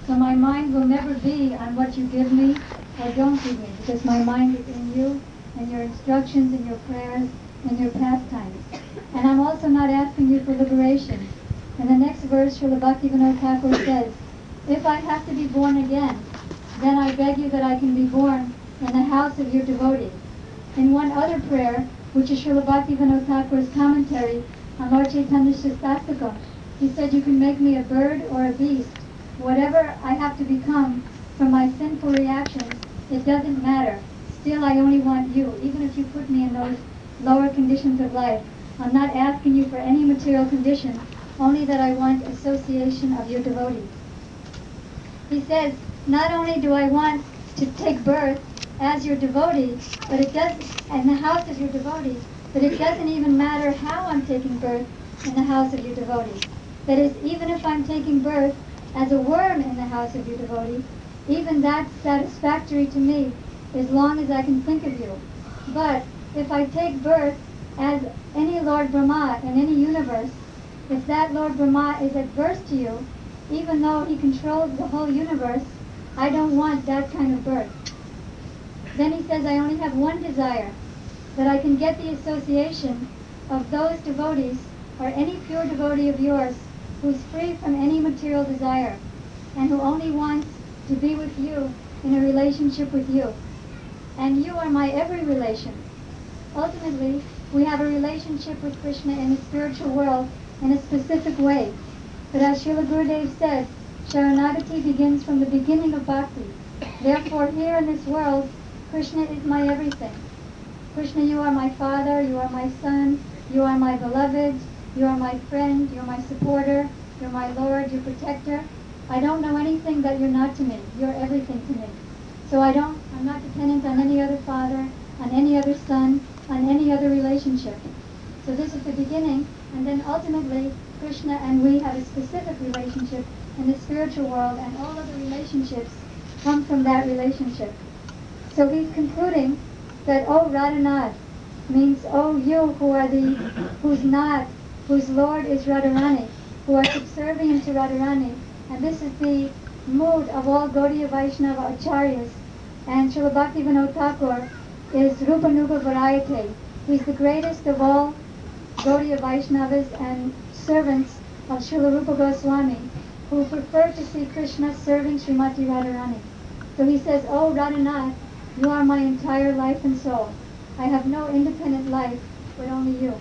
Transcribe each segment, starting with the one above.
So my mind will never be on what you give me or don't give me, because my mind is in you and your instructions and your prayers and your pastimes. And I'm also not asking you for liberation. In the next verse, Srila Bhaktivinoda Thakur says, if I have to be born again, then I beg you that I can be born in the house of your devotee. In one other prayer, which is Srila Bhaktivinoda Thakur's commentary on Lord Chaitanya's Shastakam, he said, you can make me a bird or a beast. Whatever I have to become from my sinful reactions, it doesn't matter. Still, I only want you, even if you put me in those lower conditions of life. I'm not asking you for any material condition, only that I want association of your devotees. He says, not only do I want to take birth as your devotee, but it does in the house of your devotee, but it doesn't even matter how I'm taking birth in the house of your devotee. That is, even if I'm taking birth as a worm in the house of your devotee, even that's satisfactory to me as long as I can think of you. But if I take birth as any Lord Brahma in any universe, if that Lord Brahma is adverse to you, even though he controls the whole universe, I don't want that kind of birth. Then he says, I only have one desire, that I can get the association of those devotees or any pure devotee of yours who's free from any material desire and who only wants to be with you in a relationship with you. And you are my every relation. Ultimately, we have a relationship with Krishna in the spiritual world in a specific way. But as Srila Gurudev said, Sharanagati begins from the beginning of bhakti. Therefore, here in this world, Krishna is my everything. Krishna, you are my father, you are my son, you are my beloved, you are my friend, you're my supporter, you're my Lord, your protector. I don't know anything that you're not to me. You're everything to me. So I'm not dependent on any other father, on any other son, on any other relationship. So this is the beginning, and then ultimately Krishna and we have a specific relationship in the spiritual world, and all other relationships come from that relationship. So he's concluding that, oh Radhanath, means, oh you whose Lord is Radharani, who are subservient to Radharani. And this is the mood of all Gaudiya Vaishnava Acharyas. And Srila Bhaktivinoda Thakur is Rupanuga Varayate. He's the greatest of all Gaudiya Vaishnavas and servants of Srila Rupa Goswami, who prefer to see Krishna serving Srimati Radharani. So he says, oh Radhanath, you are my entire life and soul. I have no independent life, but only you.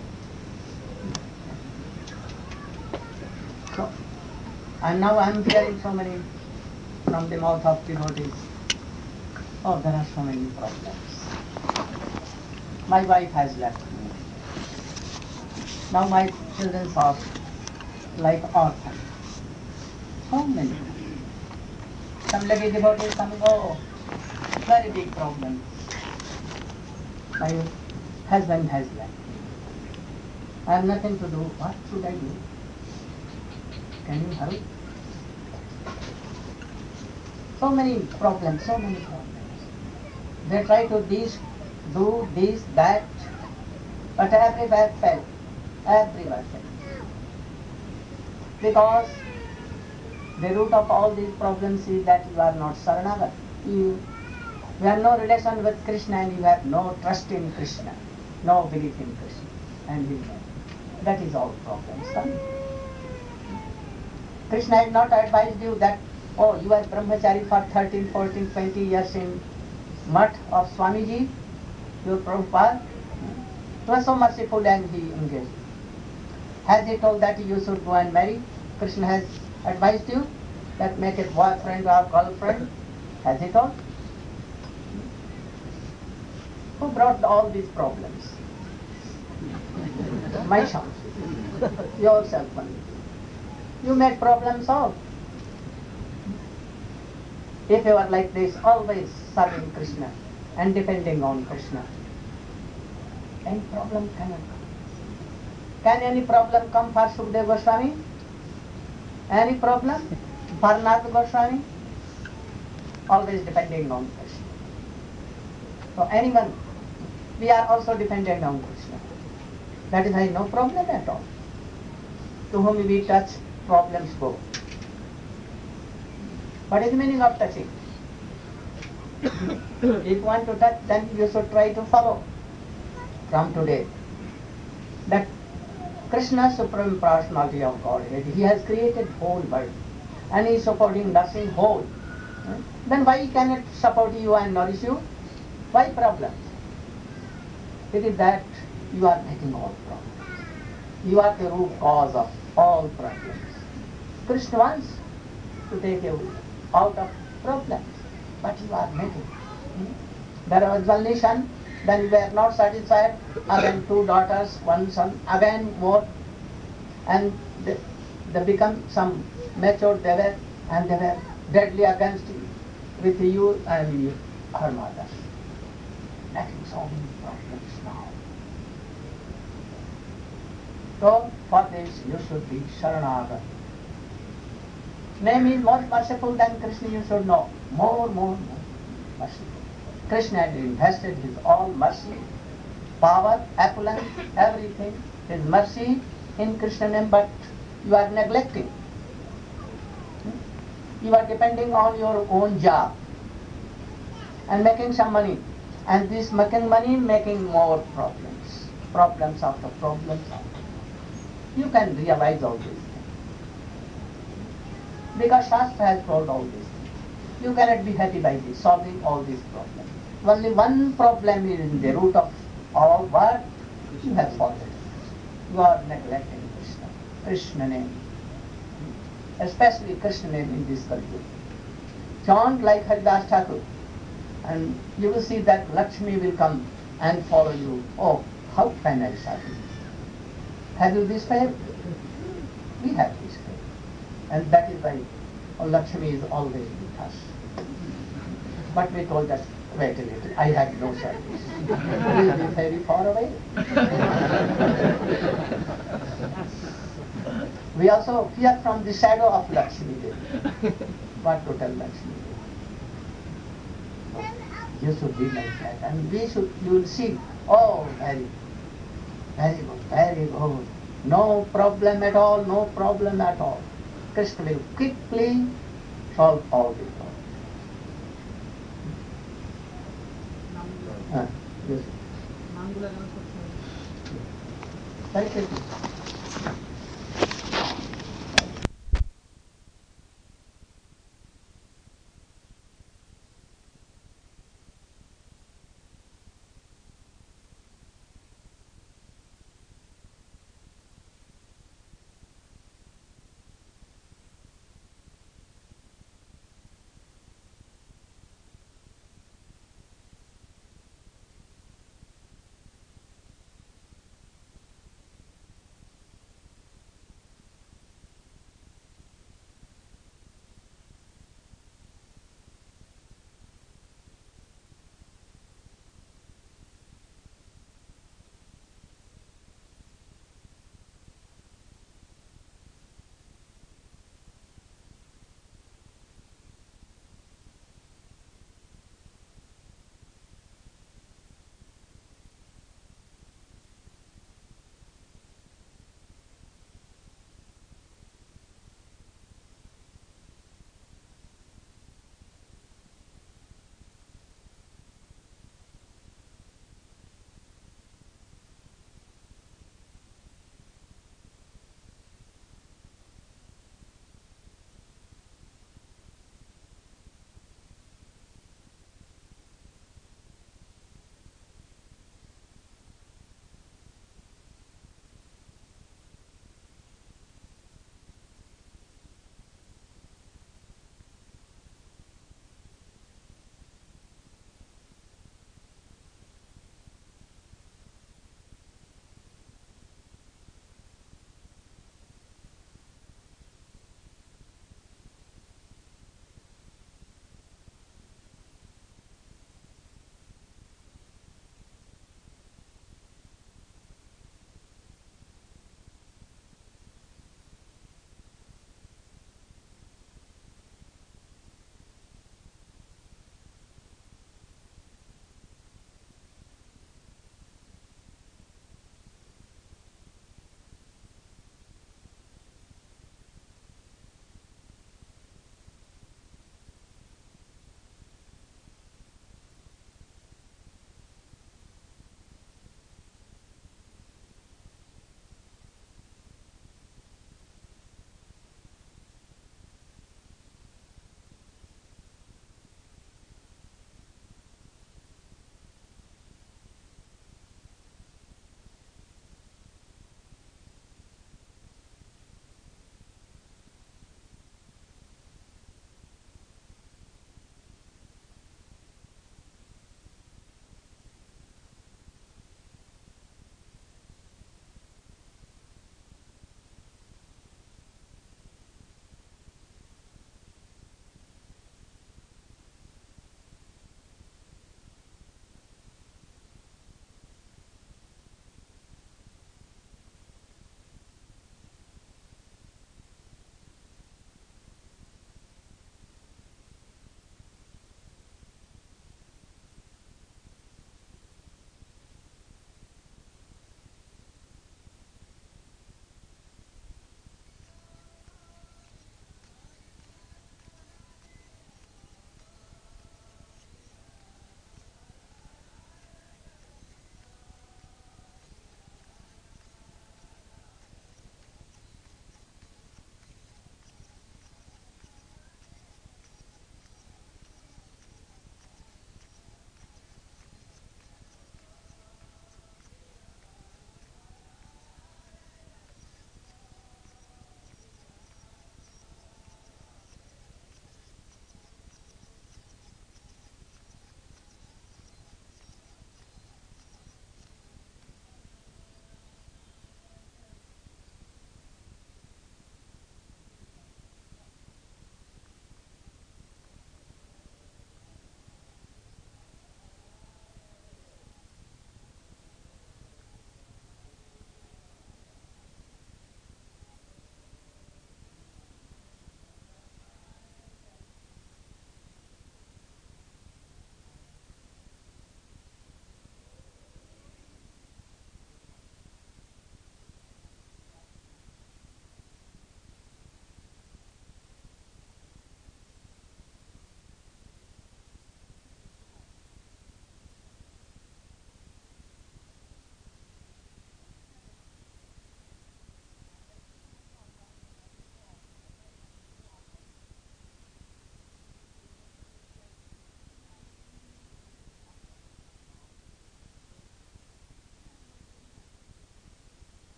So, and now I am hearing so many from the mouth of devotees. Oh, there are so many problems. My wife has left me. Now my children are like orphans. So many. Some lady devotees coming, oh, very big problem. My husband has left me. I have nothing to do. What should I do? Can you help? So many problems, so many problems. They try to do this, that, but everywhere fail. Everywhere fail. Because the root of all these problems is that you are not Saranagat. You have no relation with Krishna and you have no trust in Krishna, no belief in Krishna and His name. That is all problems. Krishna has not advised you that, oh, you are brahmachari for 13, 14, 20 years in mutt of Swamiji, your Prabhupada. He was so merciful and he engaged. Has he told that you should go and marry? Krishna has advised you that make a boyfriend or girlfriend? Has he told? Who brought all these problems? Myself. Yourself only. You make problems solve. If you are like this, always serving Krishna and depending on Krishna, any problem cannot come. Can any problem come for Sukadeva Goswami? Any problem? For Narada Goswami? Always depending on Krishna. So anyone, we are also dependent on Krishna. That is why no problem at all. To whom we touch, problems go. What is the meaning of touching? If you want to touch, then you should try to follow from today. That Krishna, Supreme Personality of Godhead, He has created whole world and He is supporting nursing whole. Then why cannot support you and nourish you? Why problems? It is that you are making all problems. You are the root cause of all problems. Krishna wants to take you out of problems, but you are making. There was one nation, then we were not satisfied, again 2 daughters, 1 son, again more, and they become some matured they were, and they were deadly against you, with you and you, her mother. Making so many problems now. So for this you should be Sharanagata. Name is more merciful than Krishna, you should know. More merciful. Krishna had invested his all mercy, power, opulence, everything, his mercy in Krishna name, but you are neglecting. You are depending on your own job and making some money. And this making money, making more problems. Problems after problems after problems. You can realize all these things. Because Shastra has told all these things. You cannot be happy by this, solving all these problems. Only one problem is in the root of all what you have solved it. You are neglecting Krishna. Krishna name. Especially Krishna name in this country. Chant like Haridas Thakur, and you will see that Lakshmi will come and follow you. Oh, how can I serve you? Have you this faith? We have this faith. And that is why Lakshmi is always with us. But we told us, wait a little, I have no service. We will be very far away. We also fear from the shadow of Lakshmi Devi. What to tell Lakshmi Devi? You should be like that. And you will see, oh, very good. No problem at all, no problem at all. Krishna will quickly solve all the problems. Yes. Very quickly.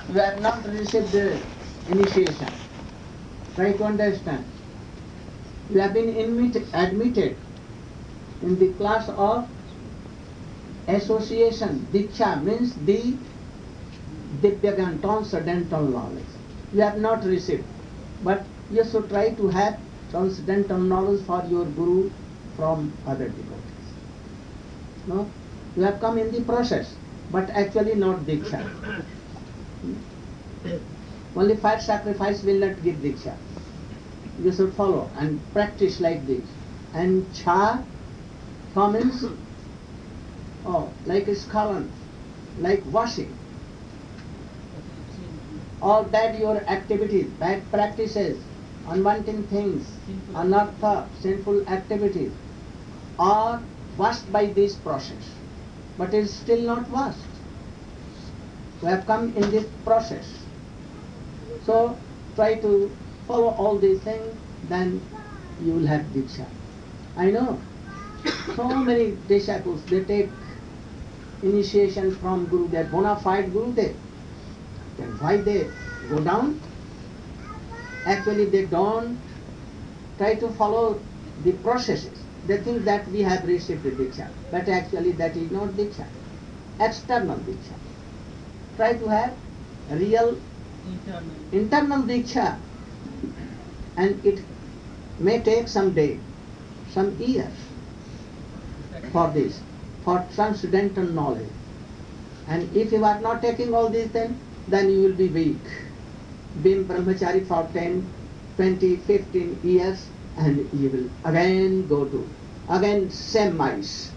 you have not received the initiation. Try to understand. You have been admitted in the class of association. Diksha means the Divyagan, transcendental knowledge. You have not received, but you should try to have transcendental knowledge for your Guru from other devotees. No? You have come in the process, but actually not Diksha. Only fire sacrifice will not give Diksha. You should follow and practice like this. And Cha means like a skalan, like washing. All bad your activities, bad practices, unwanted things, anartha, sinful activities are washed by this process. But it is still not washed. We have come in this process. So try to follow all these things, then you will have Diksha. I know so many disciples, they take initiation from Guru, their bona fide Guru. Then why they go down? Actually they don't try to follow the processes. They think that we have received the Diksha, but actually that is not Diksha, external Diksha. Try to have real internal Diksha, and it may take some day, some years for this, for transcendental knowledge. And if you are not taking all these things, then you will be weak. Being brahmachari for 10, 20, 15 years, and you will again go to, again same mice.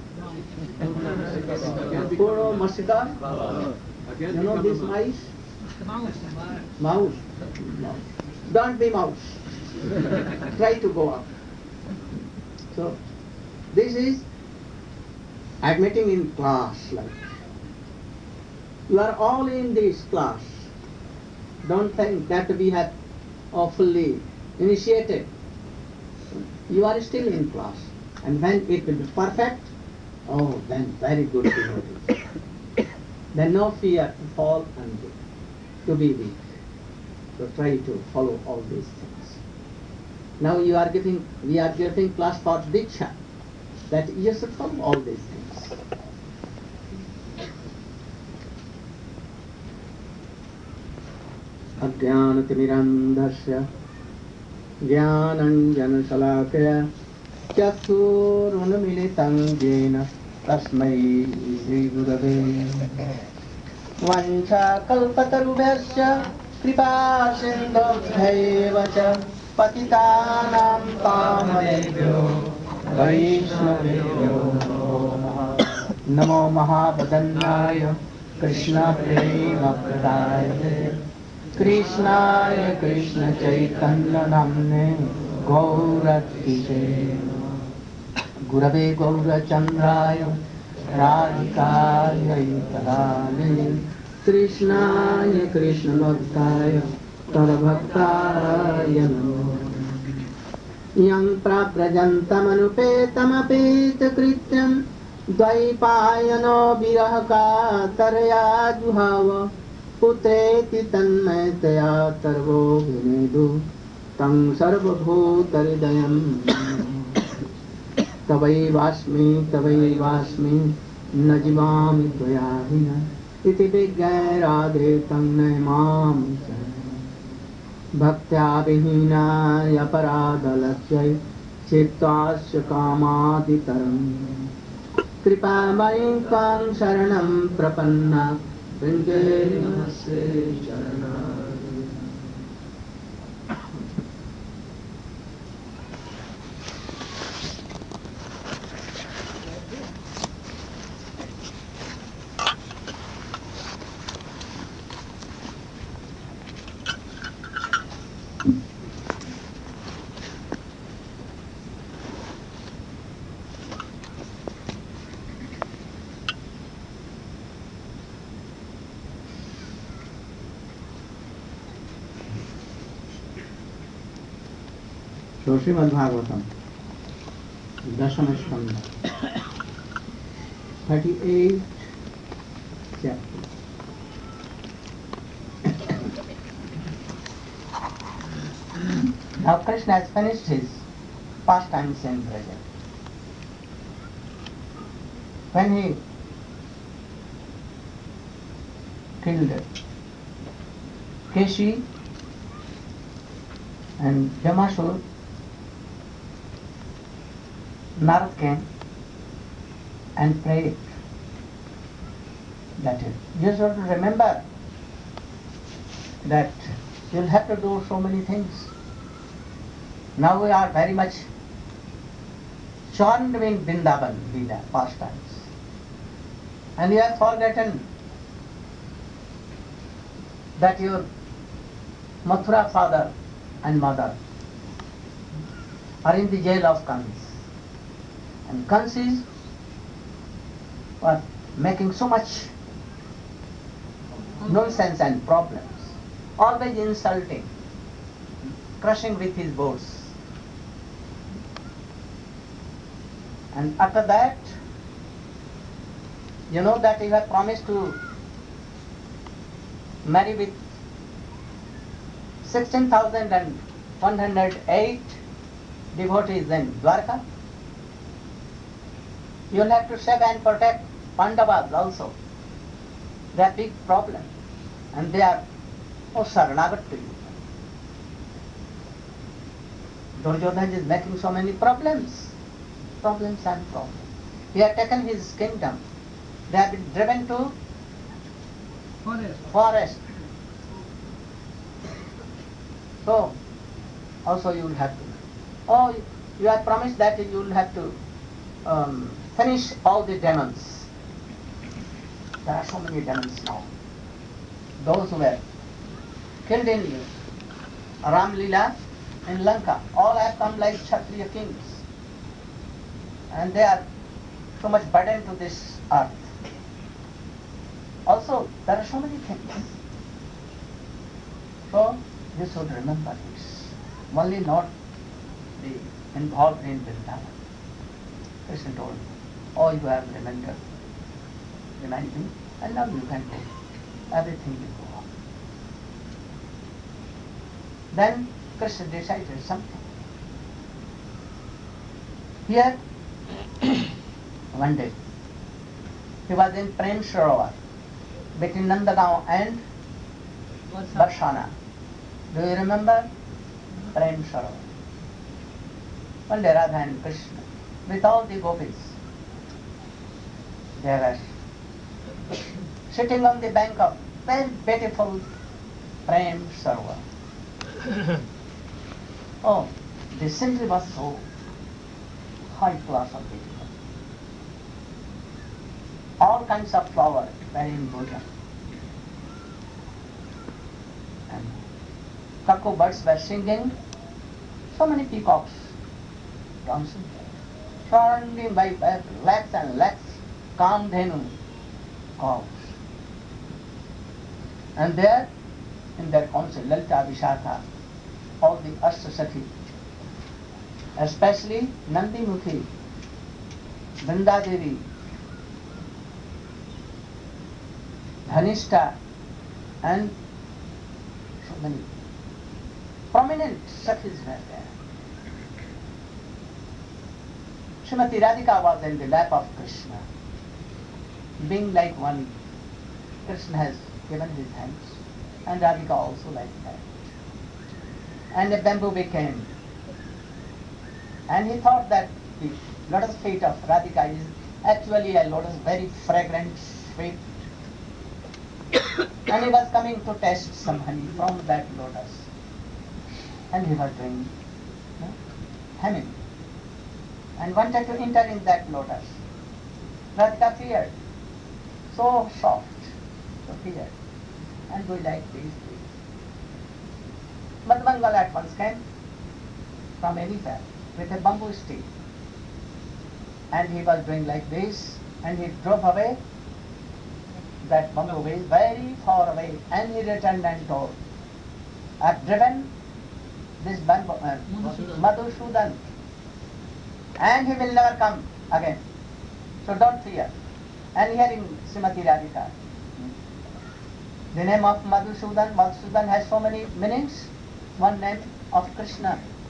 Puro Masika, you know these mice? Mouse. Don't be mouse. Try to go up. So, this is admitting in class, like you are all in this class. Don't think that we have fully initiated. You are still in class, and when it will be perfect, oh, then very good devotees. Then no fear to fall and to be weak. So try to follow all these things. Now we are giving class for Diksha, that you should follow all these things. Ajnanatimirandhasya Jnananjanashalakaya Chakshurunmilitam Jena Tasmai Shri Gurave Vancha kalpatarubhyasya Kripa sindhubhyeva cha Patitanam pavanebhyo Vaishnavebhyo Namo Mahabhadanyaya Krishna Prema Pradayate Krishnaya Krishna Chaitanya Namne Gauratise Gurave Gaurachandraya Radhikaya Tadane Krishnaya Krishna Bhaktaya Tadabhaktaya Namo Yang praprajantamanupetamapeeta krityam Dvaipayano virahaka taraya juhava Putreti tanmayataya tarvo vinedu Tang sarvabhutaridayam Tavaivasmi najivami tvayahina Iti vigyaya radhe tang naimam Bhaktya vihina yaparadalakyai Chittasya kamaditaram Kripa mayin kang saranam prapanna Vringe namaste charana So Srimad Bhagavatam, Dashama Skanda, 38th chapter. Now Krishna has finished his pastimes in Braja. When he killed Keshi and Jamasur, Narad came and prayed that you should remember that you'll have to do so many things. Now we are very much charmed in Vrindavan, Leela, pastimes. And you have forgotten that your Mathura father and mother are in the jail of Kans. And Kansis were making so much nonsense and problems, always insulting, crushing with his words. And after that, you know that you have promised to marry with 16,108 devotees in Dwarka. You will have to save and protect Pandavas also. They are big problem and they are Saranagat to you. Duryodhana is making so many problems and problems. He has taken his kingdom. They have been driven to forest. So, also you will have to. Oh, you have promised that you will have to finish all the demons. There are so many demons now. Those who were killed in Ram Leela in Lanka, all have come like Kshatriya kings. And they are so much burden to this earth. Also, there are so many things. So, you should remember this. Only not be involved in Vrindavan. Krishna told, oh, you have reminded me, and now you can go. Everything will go on. Then Krishna decided something. Here, one day, he was in Prem Sarovar between Nandagaon and Barshana. Do you remember? Prem Sarovar. One day Radha and Krishna, with all the gopis, they were sitting on the bank of very beautiful Prem Sarovar. Oh, the scenery was so high class of beautiful. All kinds of flowers were in bloom. And cuckoo birds were singing. So many peacocks dancing. Surrounding by lakhs and lakhs Kamdhenu cows. And there, in their council, Lalita, Vishakha, all the Ashtasakhi, especially Nandimukhi, Vrindadevi, Dhanishta, and so many prominent Sakhis were there. Srimati Radhika was in the lap of Krishna, being like one. Krishna has given his hands, and Radhika also like that. And a bamboo became. And he thought that the lotus feet of Radhika is actually a lotus, very fragrant, sweet. And he was coming to taste some honey from that lotus. And he was doing hemming. And wanted to enter in that lotus. Radhika feared. So soft, so feared. And we like these things. Madhumangala at once came from anywhere with a bamboo stick. And he was doing like this, and he drove away that bamboo is very far away, and he returned and told, I've driven this bamboo, Madhusudan, and he will never come again. So don't fear. And hearing Srimati Radhika, the name of Madhusudan has so many meanings. One name of Krishna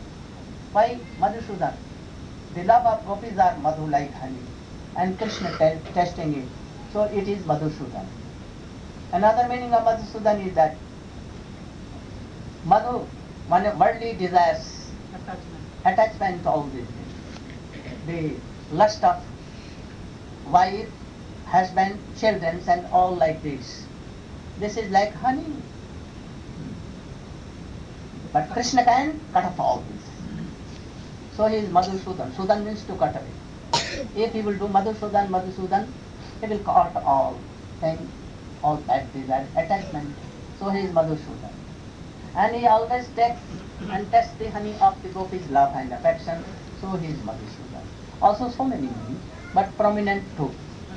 Why Madhusudan? The love of gopis are madhu like honey, and Krishna testing it. So it is Madhusudan. Another meaning of Madhusudan is that madhu, worldly desires, attachment to all these things. The lust of wife, husband, children, and all like this. This is like honey. But Krishna can cut off all this. So he is Madhusudan. Sudan means to cut away. If he will do Madhusudan, he will cut all things, all bad desire, attachment. So he is Madhusudan. And he always takes and tests the honey of the gopis' love and affection. So he is Madhusudan. Also so many meanings, but prominent two.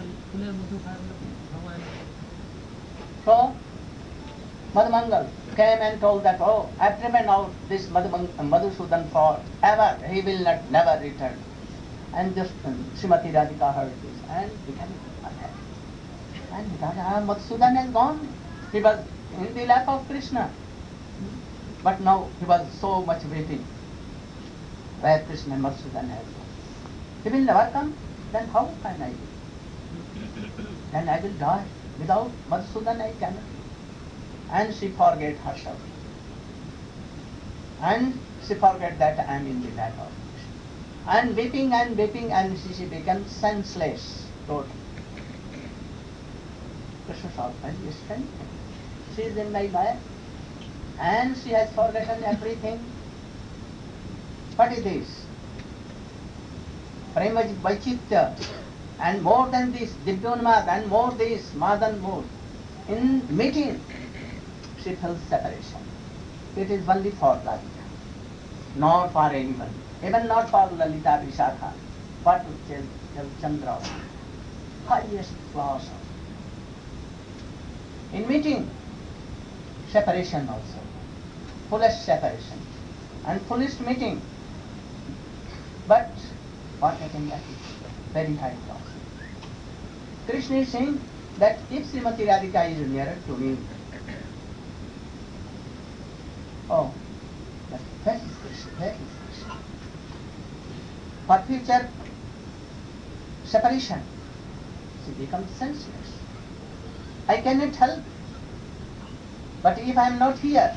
So Madhumangal came and told that, oh, I have driven out this Madhusudan forever. He will not never return. And just Srimati Radhika heard this and became unhappy. And he thought, Madhusudan has gone. He was in the lap of Krishna. But now he was so much waiting. Where Krishna and Madhusudan has gone. He will never come. Then how can I do? Then I will die. Without Madhusudan I cannot. And she forget herself. And she forget that I am in the lap of Krishna. And weeping and she became senseless totally. Krishna saw, very strange. She is in my lap and she has forgotten everything. What is this? Prema Vaichitya, and more than this, Divyonmad, and more this, Madan more. In meeting, she feels separation. It is only for Radhika, not for anyone, even not for Lalita Vishakha, but Chandra, highest class of. In meeting, separation also, fullest separation, and fullest meeting. But what I can get is very high class. Krishna is saying that if Srimati Radhika is nearer to me, oh, that is Krishna, that is Krishna. For future separation, she becomes senseless. I cannot help. But if I am not here,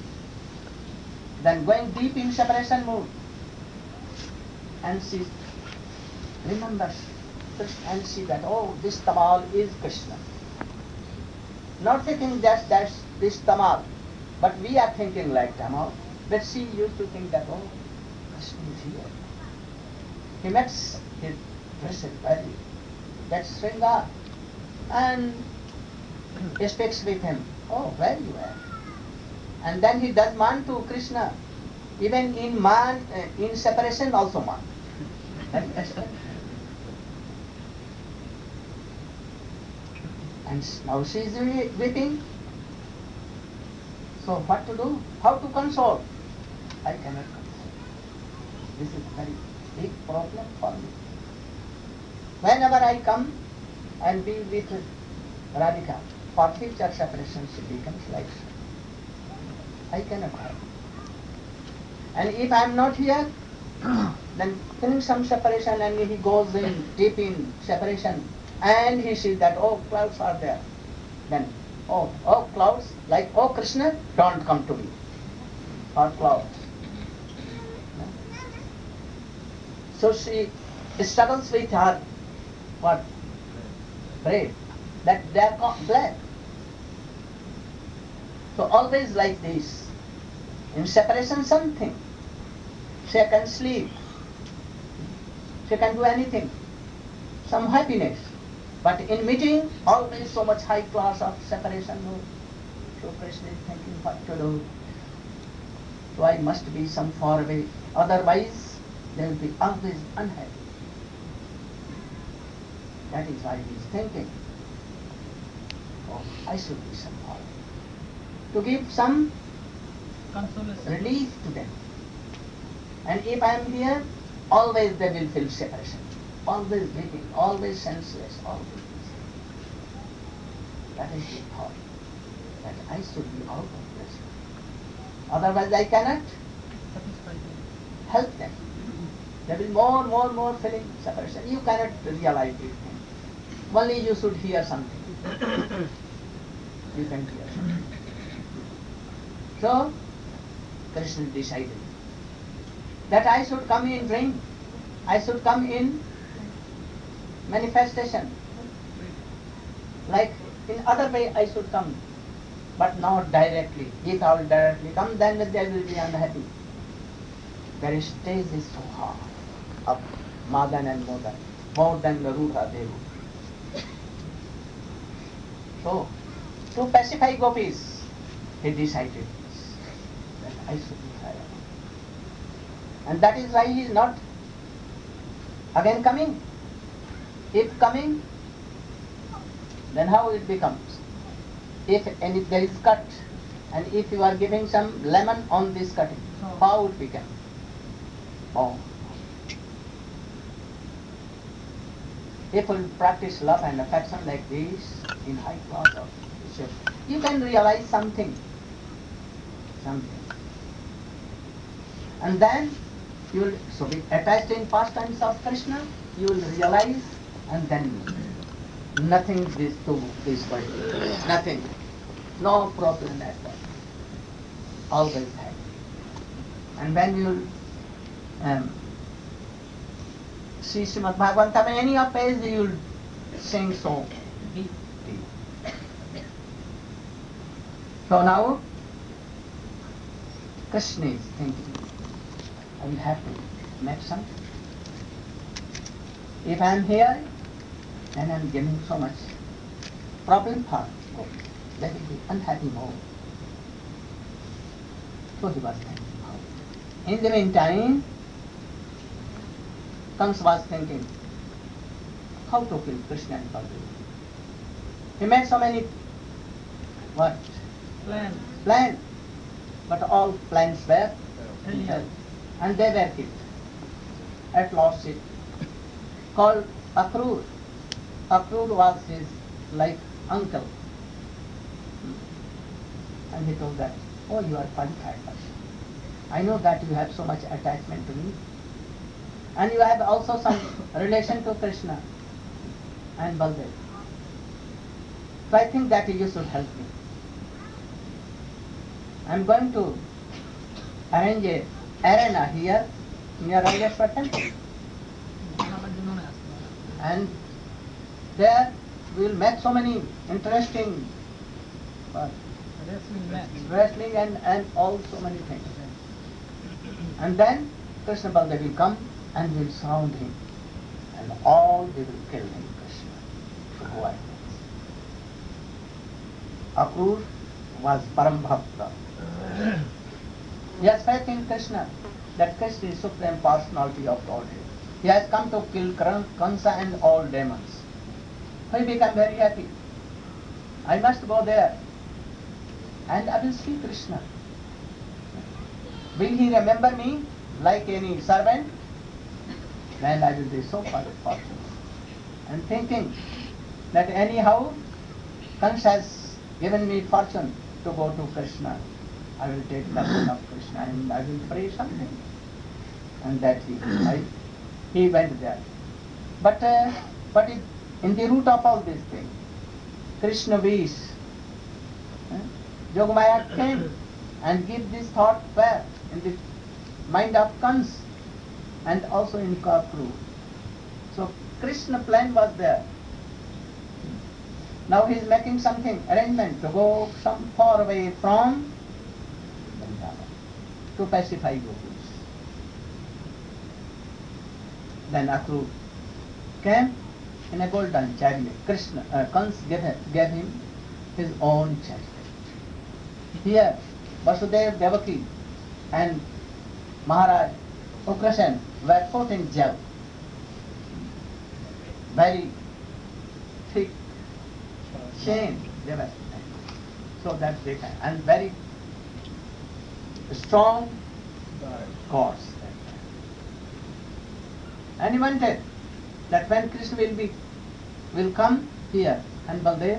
then going deep in separation mood, and she remembers Krishna and see that, oh, this tamal is Krishna. Not thinking just that's this tamal, but we are thinking like tamal. But she used to think that, oh, Krishna is here. He makes his dresses very, that's Sringar, and he speaks with him, oh, where you are? And then he does man to Krishna. Even in man, in separation also man. And now she is weeping. So what to do? How to console? I cannot console. This is a very big problem for me. Whenever I come and be with Radhika, for future separation she becomes like I cannot have. And if I am not here, then feeling some separation and he goes in deep in separation and he sees that, oh, clouds are there. Then, oh, clouds, like, oh, Krishna, don't come to me. Or clouds. So she struggles with her, what? Braid. That they are black. So always like this. In separation something. She can sleep. She can do anything. Some happiness. But in meeting, always so much high class of separation. So Krishna is thinking what to do. So I must be some far away. Otherwise, they will be always unhappy. That is why he is thinking, oh, I should be some far away. To give some relief to them. And if I am here, always they will feel separation. Always weeping, always senseless, always. That is the thought. That I should be out of this. Otherwise I cannot help them. There will be more feeling separation. You cannot realize these things. Only you should hear something. You can hear something. So, Krishna decided that I should come in dream. I should come in manifestation. Like in other way I should come, but not directly. If I will directly come, then they will be unhappy. Their stage is so hard up Madan and Modan, more than the Ruta Devu. So, to pacify gopis, he decided that I should be higher. And that is why he is not again coming. If coming, then how it becomes? If there is cut, and if you are giving some lemon on this cutting, how it becomes? Oh. If you practice love and affection like this in high class of shape, you can realize something. And then you will be attached in pastimes of Krishna, you will realize, and then nothing is to this body. Nothing. No problem at all. Always happy. And when you see Srimad Bhagavatam, any of page you will sing so deep. So now Krishna is thinking, I will have to make something. If I am here, then I am giving so much problem for gopis. They will be unhappy more. So he was thinking how. In the meantime, Kans was thinking how to kill Krishna and Baldev. He made so many plans, but all plans were failed, and they were killed. At last it called Akrur. Akrur was his like uncle. And he told that, oh, you are qualified person. I know that you have so much attachment to me. And you have also some relation to Krishna and Baldev. So I think that you should help me. I am going to arrange a arena here near Rangeshwar temple. And there we will make so many interesting wrestling and all so many things. And then Krishna Baldev will come and will surround him. And all they will kill him, Krishna, to go at once. Akrur was Param Bhakta. He has faith in Krishna, that Krishna is Supreme Personality of Godhead. He has come to kill Kansa and all demons. So he became very happy. I must go there and I will see Krishna. Will he remember me like any servant? Then I will be so fortunate. And thinking that anyhow, Kansa has given me fortune to go to Krishna. I will take lesson of Krishna and I will pray something. And that he went there. But in the root of all these things, Krishna wished, Yogamaya came and give this thought where? In the mind of Kans and also in Akrur. So Krishna plan was there. Now he is making something, arrangement to go some far away from Vrindavan to pacify gopis. Then Akrur came in a golden chariot. Kans gave him his own chariot. Here, Vasudeva, Devaki and Maharaj Ugrasen were put in jail. Very thick chain they were. So that they can. And very strong cords. And he wanted that when Krishna will come here and Baldev,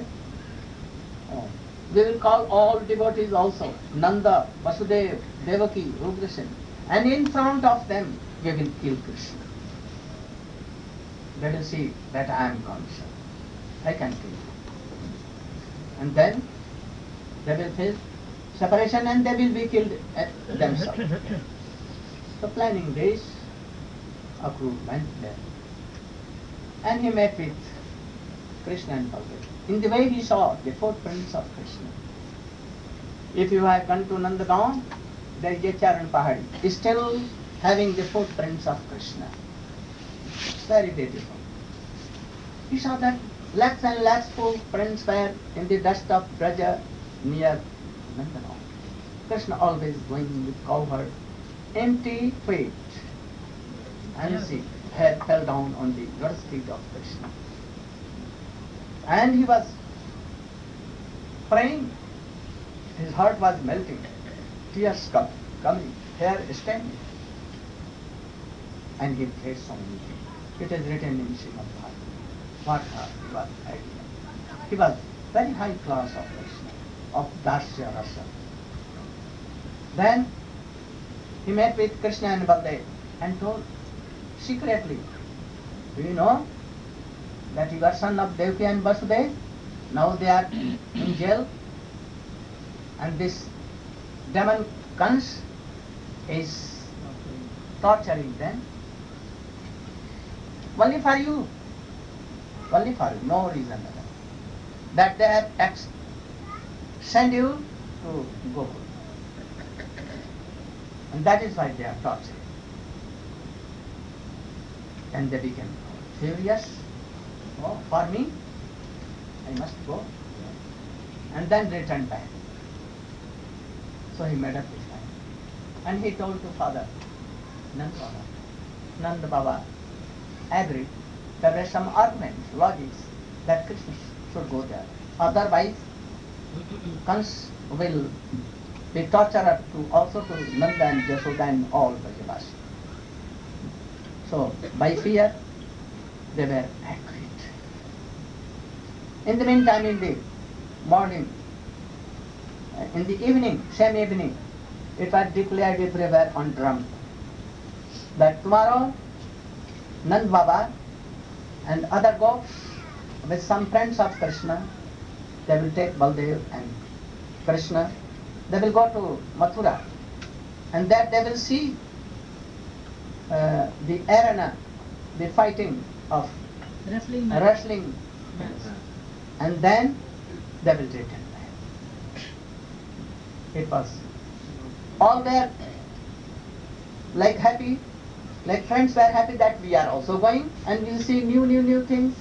we will call all devotees also, Nanda, Vasudeva, Devaki, Ugrasen, And in front of them, we will kill Krishna. They will see that I am conscious. I can kill you. And then they will feel separation and they will be killed themselves. So planning this, Akrura went there. And he met with Krishna and Baldev. In the way he saw the footprints of Krishna. If you have gone to Nandagaon, there is a Charan Pahadi, still having the footprints of Krishna. It's very beautiful. He saw that lakhs and lakhs footprints were in the dust of Braja near Nandagaon. Krishna always going with cowherd, empty feet, and she fell down on the lotus feet of Krishna. And he was praying. His heart was melting. Tears coming, hair standing. And he prayed so many things. It is written in Srimad Bhagavatam. What he was idea. He was very high class of Krishna, of Dasya Rasa. Then he met with Krishna and Baldev and told secretly, do you know that you are son of Devaki and Vasudev? Now they are in jail. And this demon Kans is torturing them. Only for you, no reason at all. That they have sent you to Gokul. And that is why they are torturing. And they became furious. Oh, for me, I must go. And then return back. So he made up his mind. And he told to father, Nanda Baba. Nanda Baba agreed. There were some arguments, logics, that Krishna should go there. Otherwise, Kans will be tortured to also to Nanda and Jashoda and all Brajavasi. So, by fear, they were agreed. In the meantime, in the morning, in the evening, same evening, it was declared everywhere on drum that tomorrow Nand Baba and other gops with some friends of Krishna, they will take Baldev and Krishna, they will go to Mathura and there they will see the arena, the fighting of wrestling and then they will return back. It was all there like happy, like friends were happy that we are also going and we'll see new things.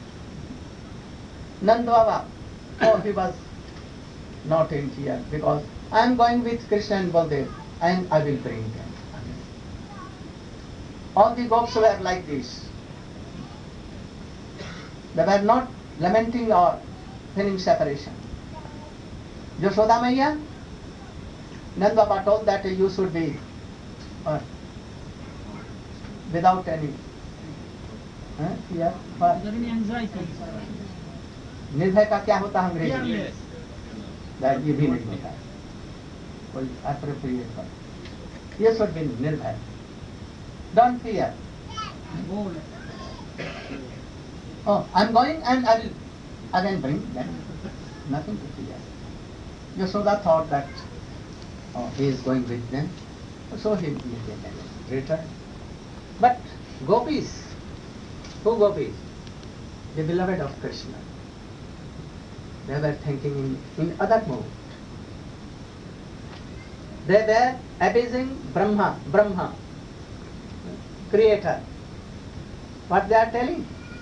Nanda Baba, oh, he was not in fear because I am going with Krishna and Baldev and I will bring them. All the gops were like this. They were not lamenting or feeling separation. Yashoda Maiya, Nanda Baba told that you should be without any fear. निर्भय का क्या होता है अंग्रेजी? ये भी नहीं होता है कोई appropriate word. You should be निर्भय. Don't fear. Oh, I'm going and I will again bring them. Nothing to fear. Yashoda thought that he is going with them, so he returned. But gopis, who gopis? The beloved of Krishna. They were thinking in other mode. They were abusing Brahma, creator. What they are telling?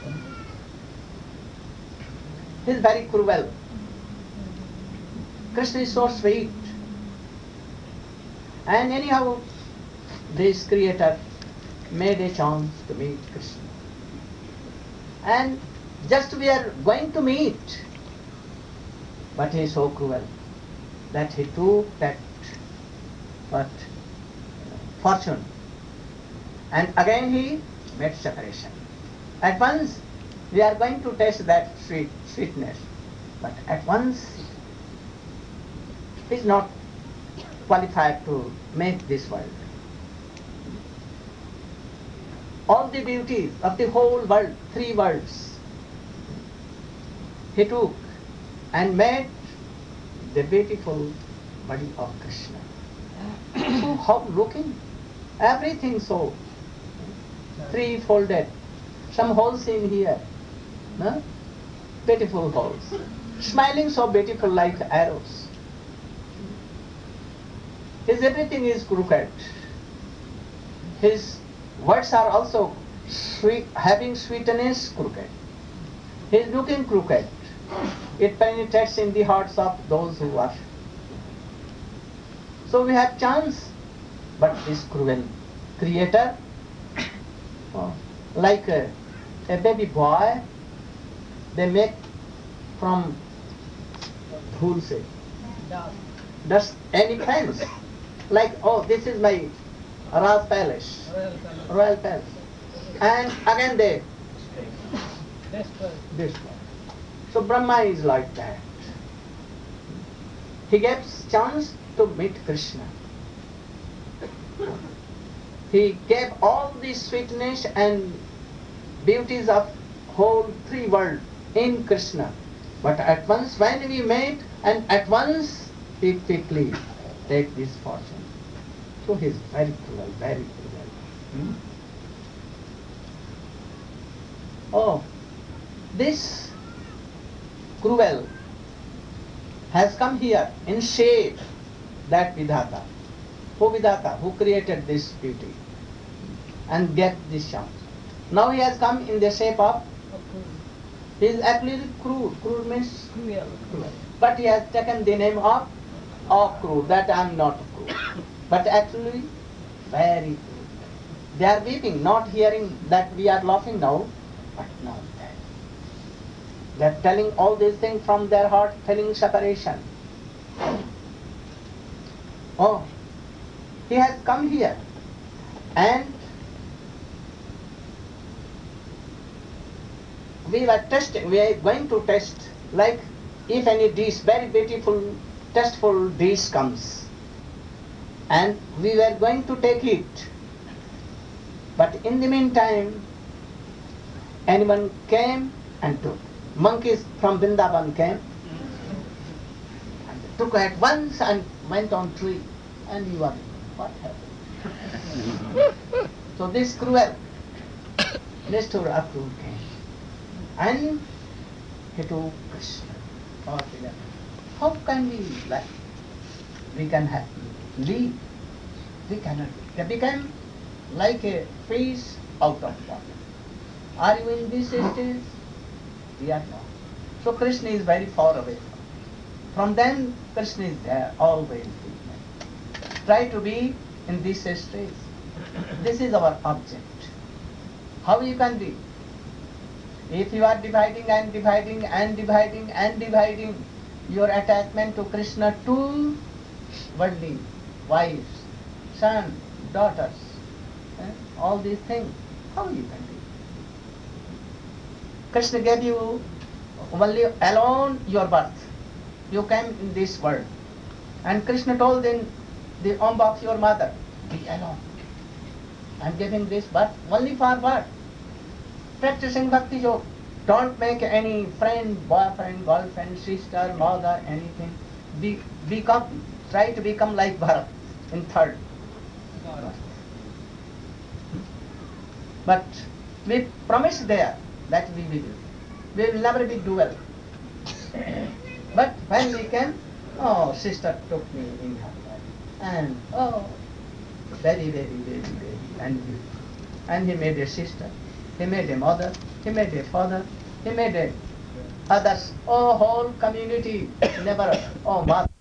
He is very cruel. Krishna is so sweet. And anyhow, this creator made a chance to meet Krishna. And just we are going to meet, but he is so cruel that he took that fortune. And again he made separation. At once we are going to taste that sweetness, but at once he is not qualified to make this world. all the beauties of the whole world, three worlds, he took and made the beautiful body of Krishna. So how looking? Everything so three-folded. Some holes in here. No? Beautiful holes. Smiling so beautiful like arrows. His everything is crooked. His words are also sweet, having sweetness crooked. He is looking crooked. It penetrates in the hearts of those who worship. So we have chance, but this cruel creator, like a baby boy, they make from who'll say dust any fence. Like, oh, this is my Raj Palace, Royal Palace, and again they destroy. So Brahma is like that. He gets chance to meet Krishna. He gave all the sweetness and beauties of whole three world in Krishna. But at once when we met, and at once he quickly take this fortune. So he is very cruel, very cruel. Oh, this cruel has come here in shape that Vidhata. Who Vidhata? Who created this beauty and get this chance? Now he has come in the shape of, he is actually crude. Crude means cruel. But he has taken the name of crude, that I am not crude. But actually very crude. They are weeping, not hearing that we are laughing now, but now they are telling all these things from their heart, feeling separation. Oh, he has come here and we are going to test, like if any dish, very beautiful, tasteful dish comes, and we were going to take it. But in the meantime, anyone came and took. Monkeys from Vrindavan came and took at once and went on tree. And you are, what happened? So this cruel, Nishthur Akrur came. And he took Krishna altogether. How can we like? We can leave. We cannot. They became like a fish out of water. Are you in this stage? We are not. So Krishna is very far away. From them, Krishna is there always. Try to be in this stage. This is our object. How you can be? If you are dividing and dividing and dividing and dividing your attachment to Krishna to worldly wives, sons, daughters, all these things, how you can do? Krishna gave you only alone your birth. You came in this world. And Krishna told in the womb of your mother, be alone. I am giving this birth only for what? Practicing bhakti yoga. Don't make any friend, boyfriend, girlfriend, sister, mother, anything. Try to become like Bharat in third. But we promise there that we will. We will never be dual. But when we came, oh, sister took me in her life. And oh, very, very, very, very. And he made a sister. He made a mother, he made a father, he made a others, oh, whole community, never, oh, mother.